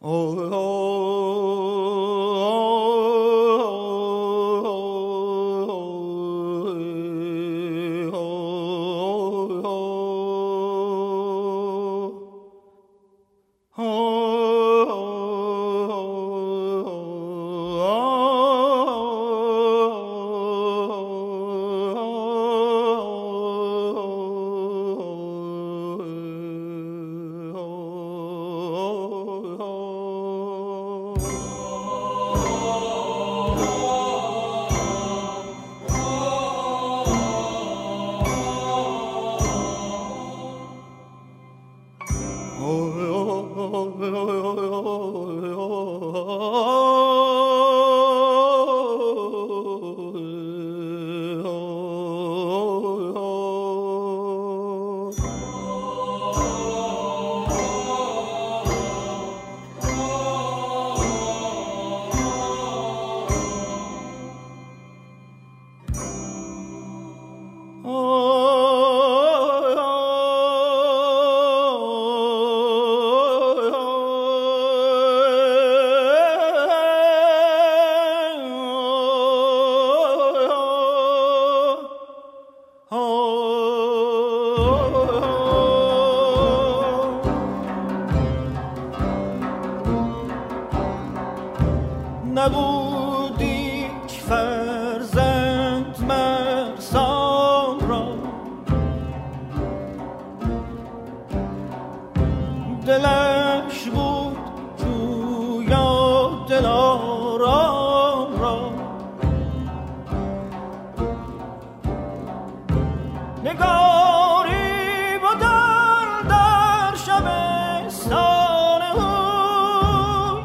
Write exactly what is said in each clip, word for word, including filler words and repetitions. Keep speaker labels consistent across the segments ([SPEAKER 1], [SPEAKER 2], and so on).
[SPEAKER 1] نبودی که فرزند مرسام را دلش بود جویا دلارام را نگاری بودن در شبستان او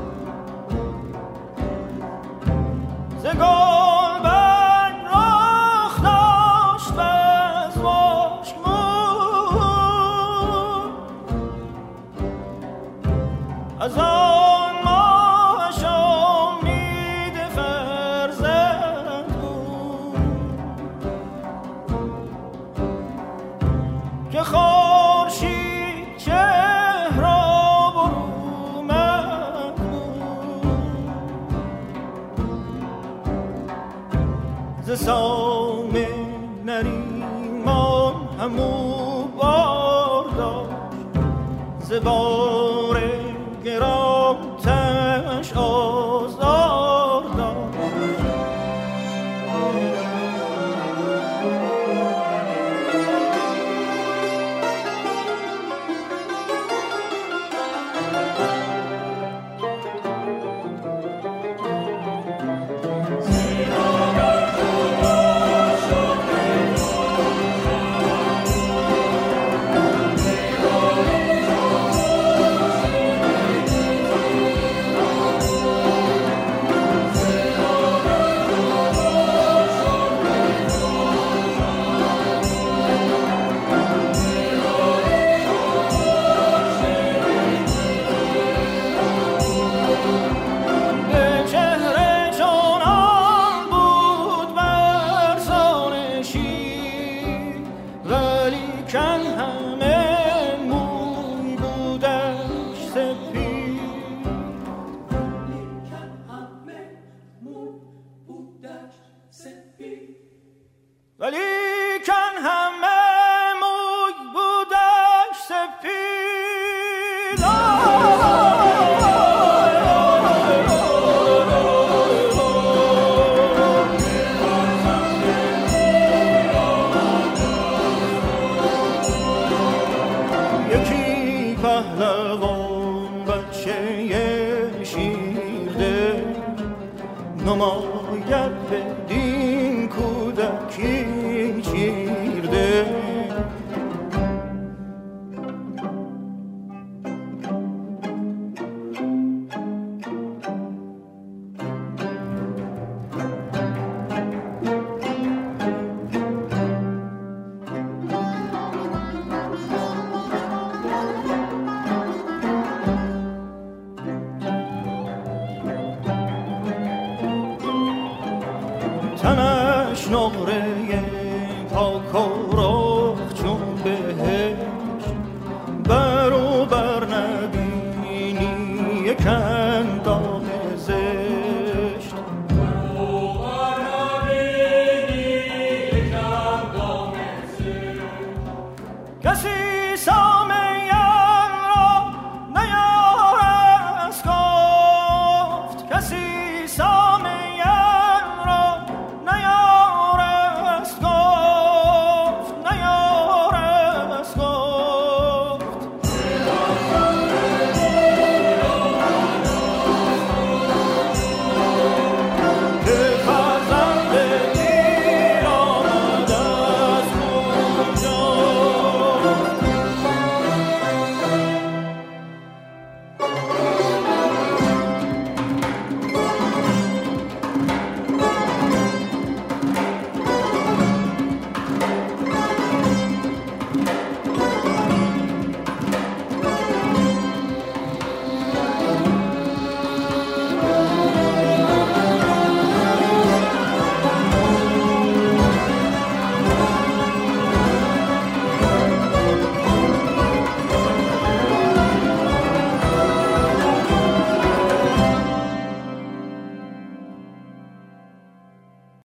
[SPEAKER 1] ز گل بر رخ داشت بز مشک موی از آن ماهش امید فرزند بود که خورشید چهره برومد بود ز سام نریمان همو بار داشت ز بار گران تنش آزار داشت ولیکن همه موی بودش سپید یکی پهلوان بچه شیرده نماید بدین کودکی چیرده تنش نقره پاک و رخ چون بهشت برو بر نبینی یکم